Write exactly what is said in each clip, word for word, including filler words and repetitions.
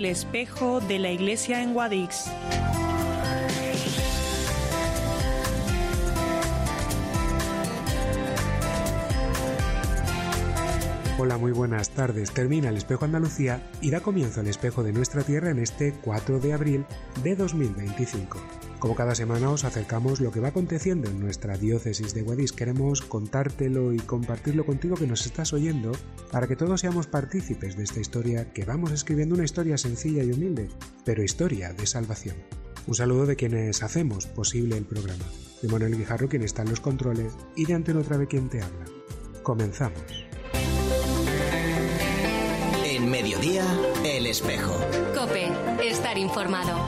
El espejo de la Iglesia en Guadix. Hola, muy buenas tardes. Termina el Espejo Andalucía y da comienzo el Espejo de nuestra tierra en este cuatro de abril de dos mil veinticinco. Como cada semana os acercamos lo que va aconteciendo en nuestra diócesis de Guadix. Queremos contártelo y compartirlo contigo que nos estás oyendo para que todos seamos partícipes de esta historia que vamos escribiendo, una historia sencilla y humilde, pero historia de salvación. Un saludo de quienes hacemos posible el programa. De Manuel Guijarro, quien está en los controles, y de Antena Otra Vez quien te habla. Comenzamos. En Mediodía, El Espejo. COPE, estar informado.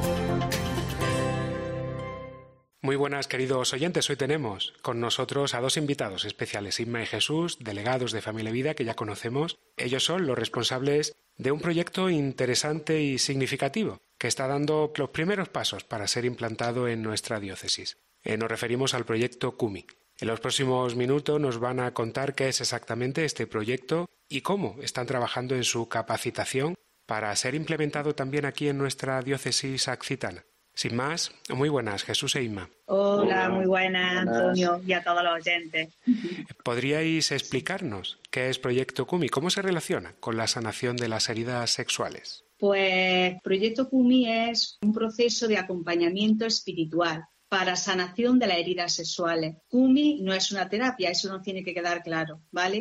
Muy buenas, queridos oyentes. Hoy tenemos con nosotros a dos invitados especiales, Inma y Jesús, delegados de Familia Vida, que ya conocemos. Ellos son los responsables de un proyecto interesante y significativo que está dando los primeros pasos para ser implantado en nuestra diócesis. Eh, nos referimos al proyecto CUMI. En los próximos minutos nos van a contar qué es exactamente este proyecto y cómo están trabajando en su capacitación para ser implementado también aquí en nuestra diócesis accitana. Sin más, muy buenas, Jesús e Inma. Hola, muy buenas, Antonio, y a todos los oyentes. ¿Podríais explicarnos qué es Proyecto CUMI? ¿Cómo se relaciona con la sanación de las heridas sexuales? Pues Proyecto CUMI es un proceso de acompañamiento espiritual para sanación de las heridas sexuales. CUMI no es una terapia, eso nos tiene que quedar claro, ¿vale?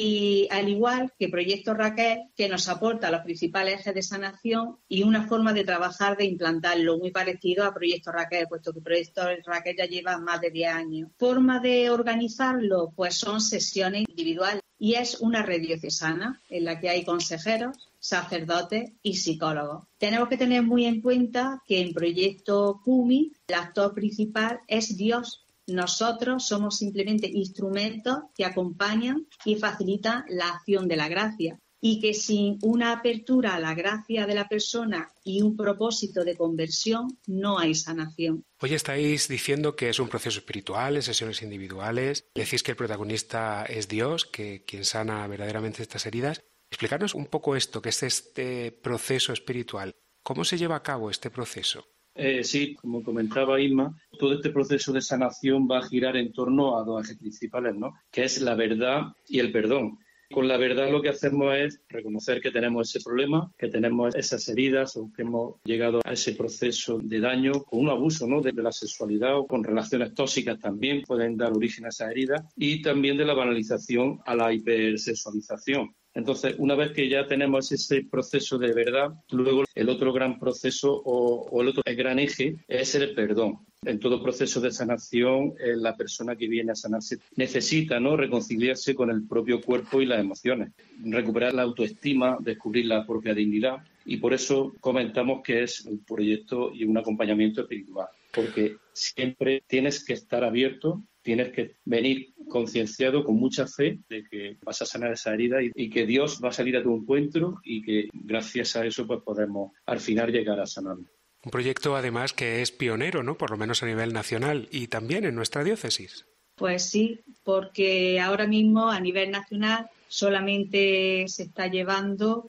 Y al igual que Proyecto Raquel, que nos aporta los principales ejes de sanación y una forma de trabajar, de implantarlo, muy parecido a Proyecto Raquel, puesto que Proyecto Raquel ya lleva más de diez años. Forma de organizarlo, pues son sesiones individuales y es una red diocesana en la que hay consejeros, sacerdotes y psicólogos. Tenemos que tener muy en cuenta que en Proyecto CUMI el actor principal es Dios. Nosotros somos simplemente instrumentos que acompañan y facilitan la acción de la gracia, y que sin una apertura a la gracia de la persona y un propósito de conversión no hay sanación. Hoy estáis diciendo que es un proceso espiritual, en sesiones individuales. Decís que el protagonista es Dios, que quien sana verdaderamente estas heridas. Explicarnos un poco esto, que es este proceso espiritual. ¿Cómo se lleva a cabo este proceso? Eh, sí, como comentaba Inma, todo este proceso de sanación va a girar en torno a dos ejes principales, ¿no? Que es la verdad y el perdón. Con la verdad lo que hacemos es reconocer que tenemos ese problema, que tenemos esas heridas o que hemos llegado a ese proceso de daño con un abuso, ¿no? de, de la sexualidad o con relaciones tóxicas también pueden dar origen a esas heridas, y también de la banalización a la hipersexualización. Entonces, una vez que ya tenemos ese proceso de verdad, luego el otro gran proceso o, o el otro gran eje es el perdón. En todo proceso de sanación, eh, la persona que viene a sanarse necesita, ¿no?, reconciliarse con el propio cuerpo y las emociones, recuperar la autoestima, descubrir la propia dignidad, y por eso comentamos que es un proyecto y un acompañamiento espiritual, porque siempre tienes que estar abierto, tienes que venir concienciado con mucha fe de que vas a sanar esa herida y, y que Dios va a salir a tu encuentro y que gracias a eso pues podemos al final llegar a sanarlo. Un proyecto además que es pionero, ¿no? Por lo menos a nivel nacional y también en nuestra diócesis. Pues sí, porque ahora mismo a nivel nacional solamente se está llevando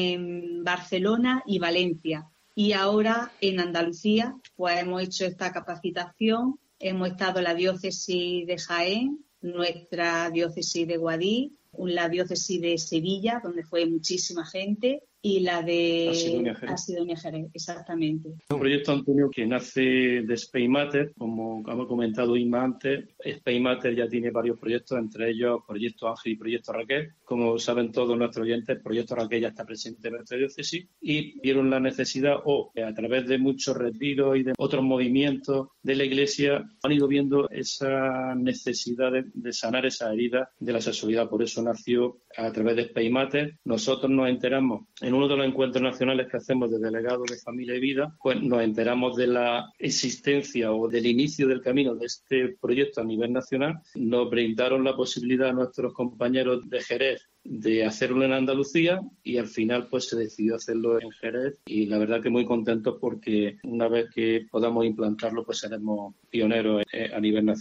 en Barcelona y Valencia. Y ahora en Andalucía pues hemos hecho esta capacitación. Hemos estado en la diócesis de Jaén, nuestra diócesis de Guadix, la diócesis de Sevilla, donde fue muchísima gente, y la de Asidonia Jerez, exactamente. Un proyecto, Antonio, que nace de Spaymater, como hemos comentado Inma antes. Spaymater ya tiene varios proyectos, entre ellos Proyecto Ángel y Proyecto Raquel. Como saben todos nuestros oyentes, Proyecto Raquel ya está presente en nuestra diócesis y vieron la necesidad, o a través de muchos retiros y de otros movimientos de la Iglesia, han ido viendo esa necesidad de, de sanar esa herida de la sexualidad. Por eso nació a través de Spaymater. Nosotros nos enteramos en uno de los encuentros nacionales que hacemos de delegados de Familia y Vida, pues nos enteramos de la existencia o del inicio del camino de este proyecto a nivel nacional. Nos brindaron la posibilidad a nuestros compañeros de Jerez de hacerlo en Andalucía y al final pues se decidió hacerlo en Jerez, y la verdad que muy contentos porque una vez que podamos implantarlo pues seremos pioneros a nivel nacional.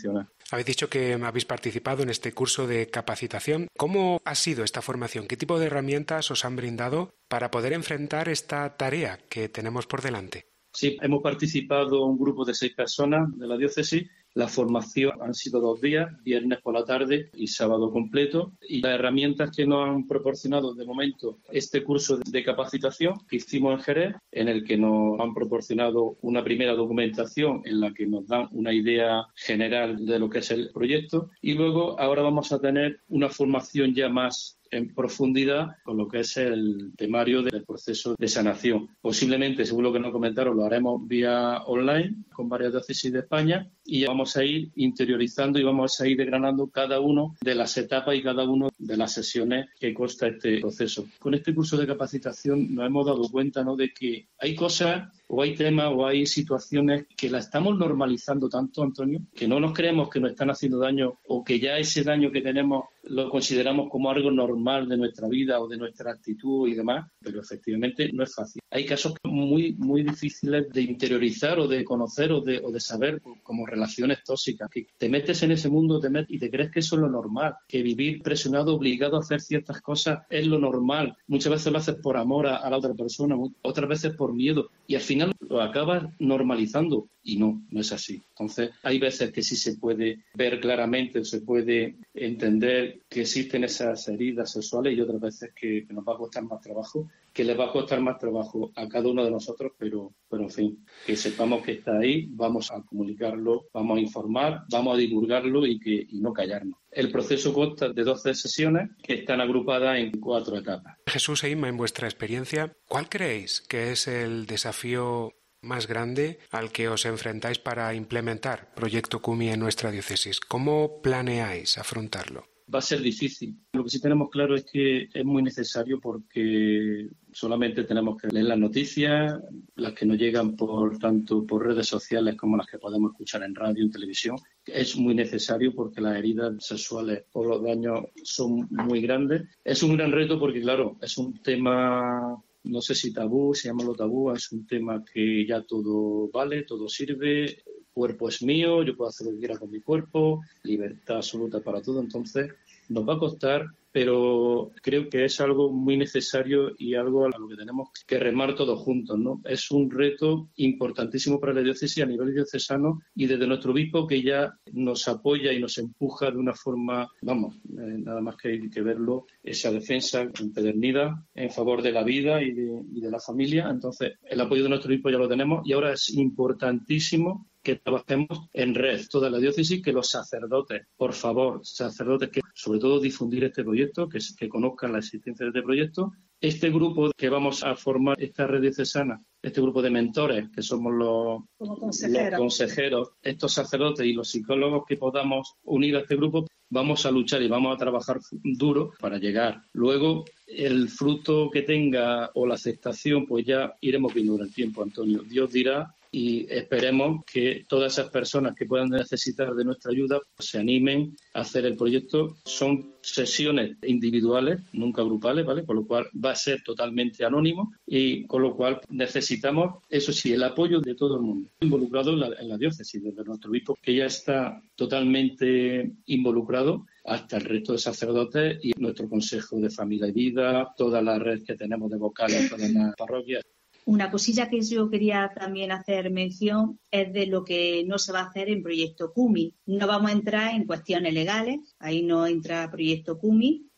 Habéis dicho que habéis participado en este curso de capacitación. ¿Cómo ha sido esta formación? ¿Qué tipo de herramientas os han brindado para poder enfrentar esta tarea que tenemos por delante? Sí, hemos participado un grupo de seis personas de la diócesis. La formación han sido dos días, viernes por la tarde y sábado completo. Y las herramientas que nos han proporcionado de momento este curso de capacitación que hicimos en Jerez, en el que nos han proporcionado una primera documentación en la que nos dan una idea general de lo que es el proyecto. Y luego ahora vamos a tener una formación ya más en profundidad con lo que es el temario del proceso de sanación. Posiblemente, según lo que nos comentaron, lo haremos vía online con varias diócesis de España y ya vamos a ir interiorizando y vamos a ir desgranando cada uno de las etapas y cada una de las sesiones que consta este proceso. Con este curso de capacitación nos hemos dado cuenta, ¿no?, de que hay cosas o hay temas o hay situaciones que la estamos normalizando tanto, Antonio, que no nos creemos que nos están haciendo daño o que ya ese daño que tenemos lo consideramos como algo normal de nuestra vida o de nuestra actitud y demás, pero efectivamente no es fácil. Hay casos muy, muy difíciles de interiorizar o de conocer o de, o de saber, como relaciones tóxicas, que te metes en ese mundo te metes y te crees que eso es lo normal, que vivir presionado, obligado a hacer ciertas cosas es lo normal. Muchas veces lo haces por amor a, a la otra persona, otras veces por miedo y al final lo acabas normalizando y no, no es así. Entonces hay veces que sí se puede ver claramente o se puede entender que existen esas heridas sexuales y otras veces que, que nos va a costar más trabajo, que les va a costar más trabajo a cada uno de nosotros, pero, pero en fin, que sepamos que está ahí, vamos a comunicarlo, vamos a informar, vamos a divulgarlo y, que, y no callarnos. El proceso consta de doce sesiones que están agrupadas en cuatro etapas. Jesús e Inma, en vuestra experiencia, ¿cuál creéis que es el desafío más grande al que os enfrentáis para implementar Proyecto Kumi en nuestra diócesis? ¿Cómo planeáis afrontarlo? Va a ser difícil. Lo que sí tenemos claro es que es muy necesario porque solamente tenemos que leer las noticias, las que nos llegan por tanto por redes sociales como las que podemos escuchar en radio y en televisión. Es muy necesario porque las heridas sexuales o los daños son muy grandes. Es un gran reto porque, claro, es un tema, no sé si tabú, si llamarlo tabú, es un tema que ya todo vale, todo sirve. Cuerpo es mío, yo puedo hacer lo que quiera con mi cuerpo, libertad absoluta para todo, entonces nos va a costar, pero creo que es algo muy necesario y algo a lo que tenemos que remar todos juntos, ¿no? Es un reto importantísimo para la diócesis a nivel diocesano y desde nuestro obispo que ya nos apoya y nos empuja de una forma, vamos, eh, nada más que hay que verlo, esa defensa empedernida en favor de la vida y de, y de la familia. Entonces, el apoyo de nuestro obispo ya lo tenemos y ahora es importantísimo que trabajemos en red, toda la diócesis, que los sacerdotes, por favor, sacerdotes, que sobre todo difundir este proyecto, que, que conozcan la existencia de este proyecto. Este grupo que vamos a formar, esta red diocesana, este grupo de mentores, que somos los, consejero. los consejeros, estos sacerdotes y los psicólogos que podamos unir a este grupo, vamos a luchar y vamos a trabajar duro para llegar. Luego, el fruto que tenga o la aceptación, pues ya iremos viendo en el tiempo, Antonio. Dios dirá. Y esperemos que todas esas personas que puedan necesitar de nuestra ayuda pues, se animen a hacer el proyecto. Son sesiones individuales, nunca grupales, ¿vale? Con lo cual va a ser totalmente anónimo y con lo cual necesitamos, eso sí, el apoyo de todo el mundo involucrado en la, en la diócesis, desde nuestro obispo, que ya está totalmente involucrado, hasta el resto de sacerdotes y nuestro Consejo de Familia y Vida, toda la red que tenemos de vocales, todas las parroquias. Una cosilla que yo quería también hacer mención es de lo que no se va a hacer en Proyecto Kumi. No vamos a entrar en cuestiones legales, ahí no entra Proyecto Kumi.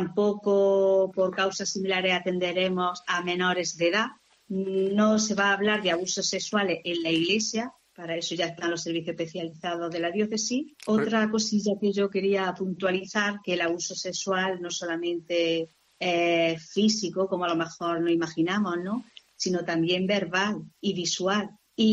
Tampoco por causas similares atenderemos a menores de edad. No se va a hablar de abusos sexuales en la Iglesia, para eso ya están los servicios especializados de la diócesis. Otra cosilla que yo quería puntualizar, que el abuso sexual no solamente es físico, como a lo mejor nos imaginamos, ¿no?, sino también verbal y visual.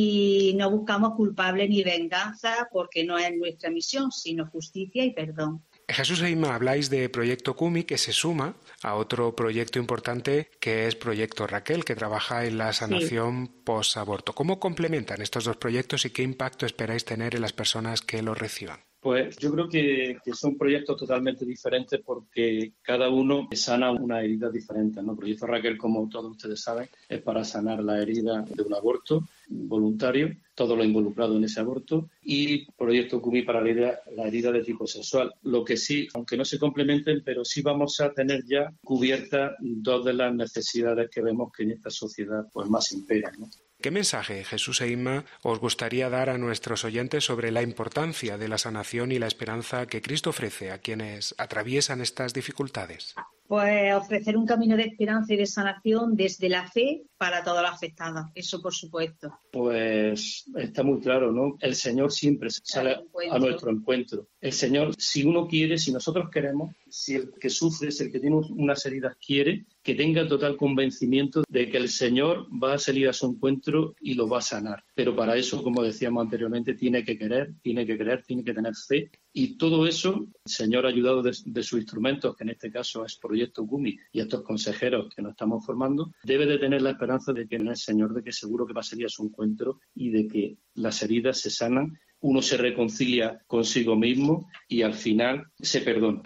Y no buscamos culpables ni venganza porque no es nuestra misión, sino justicia y perdón. Jesús e Inma, habláis de Proyecto Kumi, que se suma a otro proyecto importante que es Proyecto Raquel, que trabaja en la sanación sí. post-aborto. ¿Cómo complementan estos dos proyectos y qué impacto esperáis tener en las personas que los reciban? Pues yo creo que, que son proyectos totalmente diferentes porque cada uno sana una herida diferente, ¿no? El proyecto Raquel, como todos ustedes saben, es para sanar la herida de un aborto voluntario, todo lo involucrado en ese aborto, y Proyecto Kumi para la herida, la herida de tipo sexual. Lo que sí, aunque no se complementen, pero sí vamos a tener ya cubiertas dos de las necesidades que vemos que en esta sociedad pues más imperan, ¿no? ¿Qué mensaje, Jesús e Inma, os gustaría dar a nuestros oyentes sobre la importancia de la sanación y la esperanza que Cristo ofrece a quienes atraviesan estas dificultades? Pues ofrecer un camino de esperanza y de sanación desde la fe para todas las afectadas, eso por supuesto. Pues está muy claro, ¿no? El Señor siempre sale a nuestro encuentro. El Señor, si uno quiere, si nosotros queremos, si el que sufre, si el que tiene unas heridas quiere, que tenga total convencimiento de que el Señor va a salir a su encuentro y lo va a sanar. Pero para eso, como decíamos anteriormente, tiene que querer, tiene que creer, tiene que tener fe. Y todo eso, el Señor, ayudado de, de sus instrumentos, que en este caso es Proyecto Kumi y estos consejeros que nos estamos formando, debe de tener la esperanza de que en el Señor, de que seguro que va a salir a su encuentro y de que las heridas se sanan, uno se reconcilia consigo mismo y al final se perdona.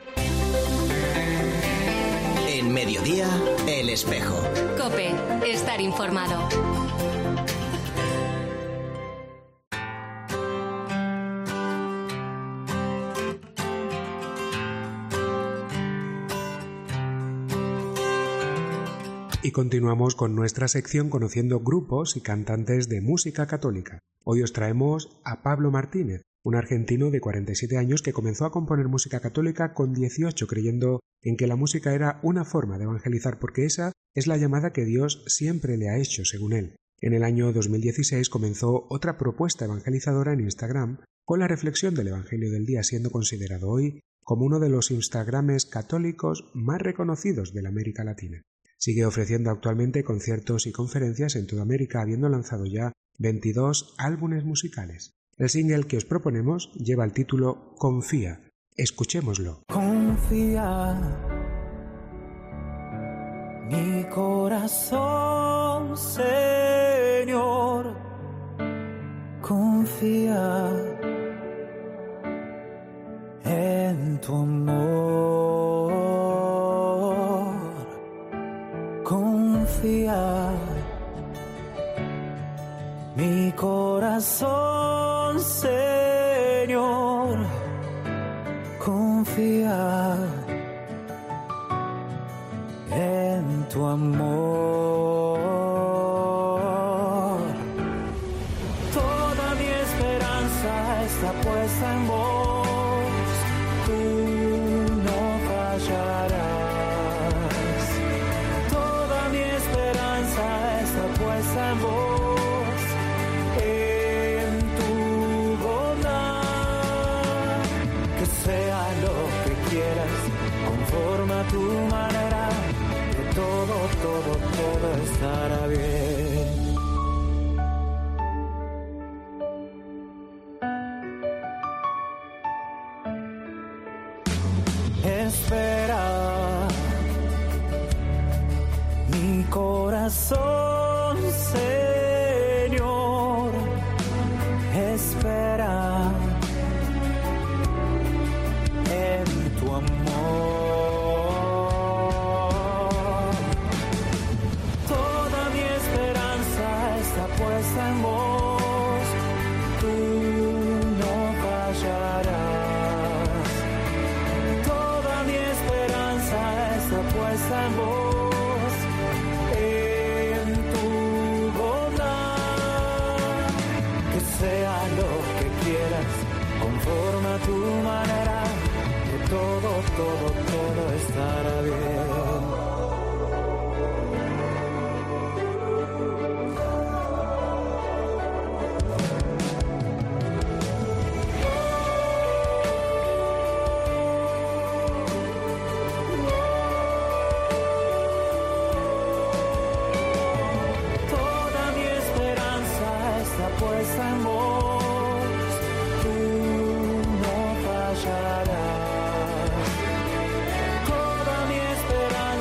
En Mediodía, El Espejo. COPE, estar informado. Y continuamos con nuestra sección conociendo grupos y cantantes de música católica. Hoy os traemos a Pablo Martínez, un argentino de cuarenta y siete años que comenzó a componer música católica con dieciocho, creyendo en que la música era una forma de evangelizar, porque esa es la llamada que Dios siempre le ha hecho, según él. En el año dos mil dieciséis comenzó otra propuesta evangelizadora en Instagram con la reflexión del Evangelio del Día, siendo considerado hoy como uno de los Instagrames católicos más reconocidos de la América Latina. Sigue ofreciendo actualmente conciertos y conferencias en toda América, habiendo lanzado ya veintidós álbumes musicales. El single que os proponemos lleva el título Confía. Escuchémoslo. Confía, mi corazón, Señor, confía en tu amor. Confía, mi corazón, Señor, confía en tu amor. Toda mi esperanza está puesta en vos, tú no fallarás. Puesta en vos, en tu bondad, que sea lo que quieras, conforme a tu manera, que todo, todo, todo estará bien. Espera, mi corazón, Señor, espera en tu amor. Toda mi esperanza está puesta en vos, tú no fallarás. Toda mi esperanza está puesta en vos. Sea lo que quieras, conforme a tu manera, que todo, todo, todo estará bien. Puesta en vos, tú no fallarás. Toda mi esperanza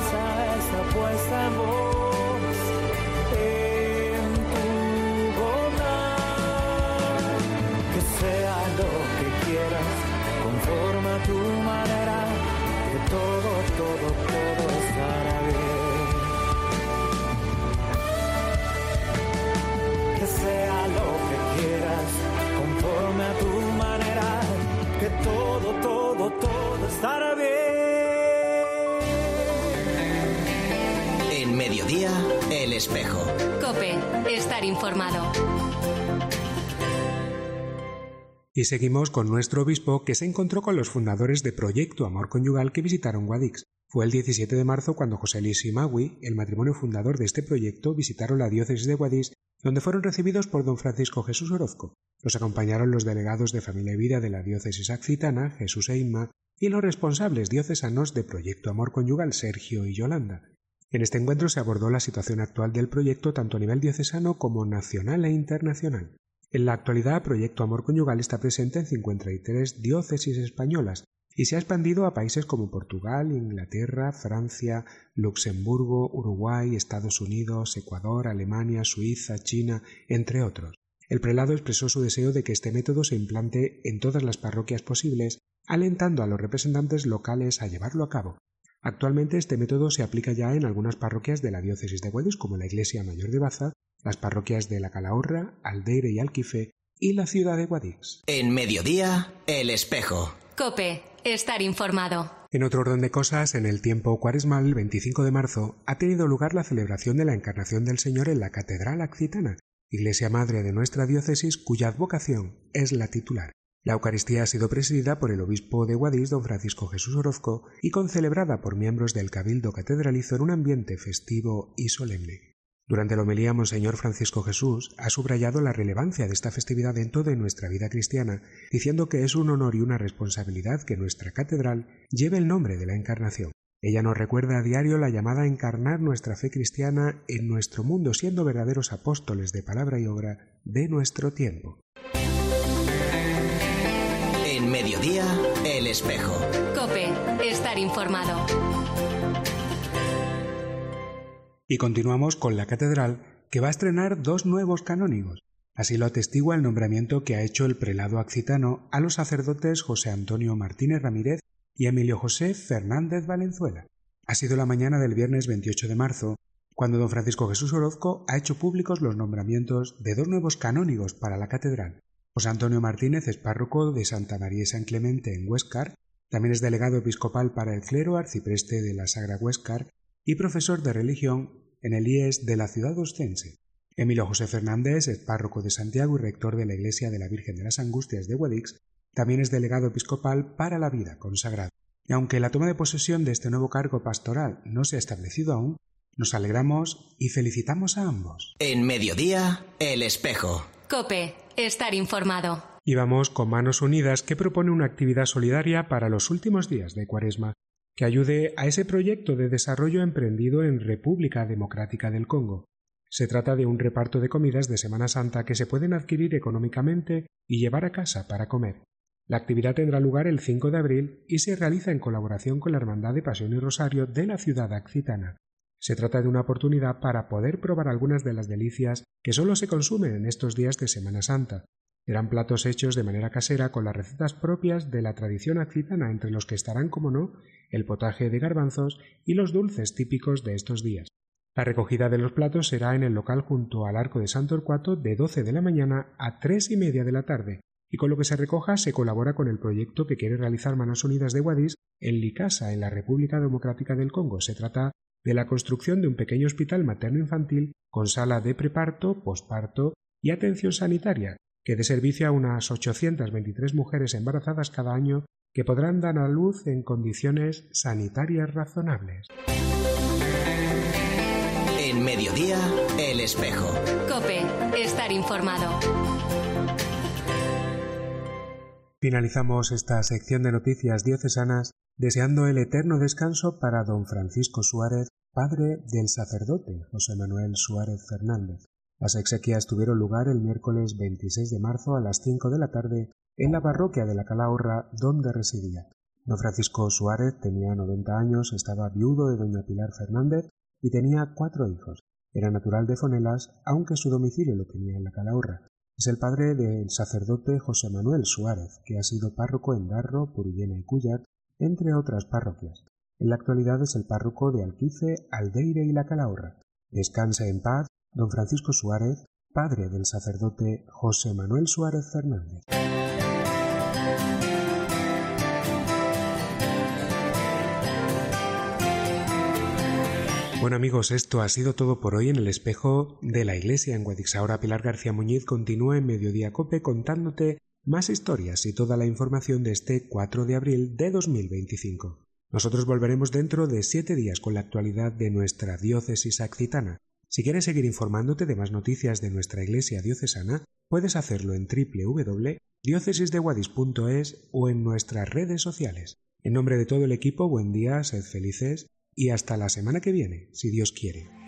estar bien. En Mediodía, El Espejo. COPE, estar informado. Y seguimos con nuestro obispo, que se encontró con los fundadores de Proyecto Amor Conyugal que visitaron Guadix. Fue el diecisiete de marzo cuando José Luis y Magui, el matrimonio fundador de este proyecto, visitaron la diócesis de Guadix, donde fueron recibidos por don Francisco Jesús Orozco. Los acompañaron los delegados de Familia y Vida de la diócesis accitana, Jesús e Inma, y los responsables diocesanos de Proyecto Amor Conyugal, Sergio y Yolanda. En este encuentro se abordó la situación actual del proyecto tanto a nivel diocesano como nacional e internacional. En la actualidad, Proyecto Amor Conyugal está presente en cincuenta y tres diócesis españolas y se ha expandido a países como Portugal, Inglaterra, Francia, Luxemburgo, Uruguay, Estados Unidos, Ecuador, Alemania, Suiza, China, entre otros. El prelado expresó su deseo de que este método se implante en todas las parroquias posibles, alentando a los representantes locales a llevarlo a cabo. Actualmente este método se aplica ya en algunas parroquias de la diócesis de Guadix, como la Iglesia Mayor de Baza, las parroquias de La Calahorra, Aldeire y Alquife y la ciudad de Guadix. En Mediodía, El Espejo. COPE, estar informado. En otro orden de cosas, en el tiempo cuaresmal, el veinticinco de marzo, ha tenido lugar la celebración de la Encarnación del Señor en la Catedral Accitana, iglesia madre de nuestra diócesis, cuya advocación es la titular. La Eucaristía ha sido presidida por el obispo de Guadix, don Francisco Jesús Orozco, y concelebrada por miembros del Cabildo Catedralizo en un ambiente festivo y solemne. Durante la homilía, Monseñor Francisco Jesús ha subrayado la relevancia de esta festividad en toda nuestra vida cristiana, diciendo que es un honor y una responsabilidad que nuestra catedral lleve el nombre de la Encarnación. Ella nos recuerda a diario la llamada a encarnar nuestra fe cristiana en nuestro mundo, siendo verdaderos apóstoles de palabra y obra de nuestro tiempo. En Mediodía, El Espejo. COPE, estar informado. Y continuamos con la catedral, que va a estrenar dos nuevos canónigos. Así lo atestigua el nombramiento que ha hecho el prelado accitano a los sacerdotes José Antonio Martínez Ramírez y Emilio José Fernández Valenzuela. Ha sido la mañana del viernes veintiocho de marzo, cuando don Francisco Jesús Orozco ha hecho públicos los nombramientos de dos nuevos canónigos para la catedral. José Antonio Martínez es párroco de Santa María y San Clemente en Huéscar, también es delegado episcopal para el clero, arcipreste de la Sagra Huéscar y profesor de religión en el I E S de la ciudad oscense. Emilio José Fernández es párroco de Santiago y rector de la Iglesia de la Virgen de las Angustias de Guadix, también es delegado episcopal para la vida consagrada. Y aunque la toma de posesión de este nuevo cargo pastoral no se ha establecido aún, nos alegramos y felicitamos a ambos. En Mediodía, El Espejo. COPE, estar informado. Y vamos con Manos Unidas, que propone una actividad solidaria para los últimos días de Cuaresma, que ayude a ese proyecto de desarrollo emprendido en República Democrática del Congo. Se trata de un reparto de comidas de Semana Santa que se pueden adquirir económicamente y llevar a casa para comer. La actividad tendrá lugar el cinco de abril y se realiza en colaboración con la Hermandad de Pasión y Rosario de la ciudad accitana. Se trata de una oportunidad para poder probar algunas de las delicias que solo se consumen en estos días de Semana Santa. Serán platos hechos de manera casera con las recetas propias de la tradición accitana, entre los que estarán, como no, el potaje de garbanzos y los dulces típicos de estos días. La recogida de los platos será en el local junto al Arco de San Torcuato de doce de la mañana a tres y media de la tarde, y con lo que se recoja se colabora con el proyecto que quiere realizar Manos Unidas de Guadix en Licasa, en la República Democrática del Congo. Se trata de la construcción de un pequeño hospital materno-infantil con sala de preparto, posparto y atención sanitaria, que dé servicio a unas ochocientas veintitrés mujeres embarazadas cada año que podrán dar a luz en condiciones sanitarias razonables. En Mediodía, El Espejo. COPE, estar informado. Finalizamos esta sección de noticias diocesanas deseando el eterno descanso para don Francisco Suárez, padre del sacerdote José Manuel Suárez Fernández. Las exequias tuvieron lugar el miércoles veintiséis de marzo a las cinco de la tarde en la parroquia de La Calahorra, donde residía. Don Francisco Suárez tenía noventa años, estaba viudo de doña Pilar Fernández y tenía cuatro hijos. Era natural de Fonelas, aunque su domicilio lo tenía en La Calahorra. Es el padre del sacerdote José Manuel Suárez, que ha sido párroco en Darro, Purillena y Cuyat, entre otras parroquias. En la actualidad es el párroco de Alquife, Aldeire y La Calahorra. Descanse en paz don Francisco Suárez, padre del sacerdote José Manuel Suárez Fernández. Bueno amigos, esto ha sido todo por hoy en el espejo de la Iglesia en Guadix. Ahora Pilar García Muñiz continúa en Mediodía Cope contándote más historias y toda la información de este cuatro de abril de dos mil veinticinco. Nosotros volveremos dentro de siete días con la actualidad de nuestra diócesis accitana. Si quieres seguir informándote de más noticias de nuestra Iglesia diocesana, puedes hacerlo en doble u doble u doble u punto diócesis de guadix punto es o en nuestras redes sociales. En nombre de todo el equipo, buen día, sed felices y hasta la semana que viene, si Dios quiere.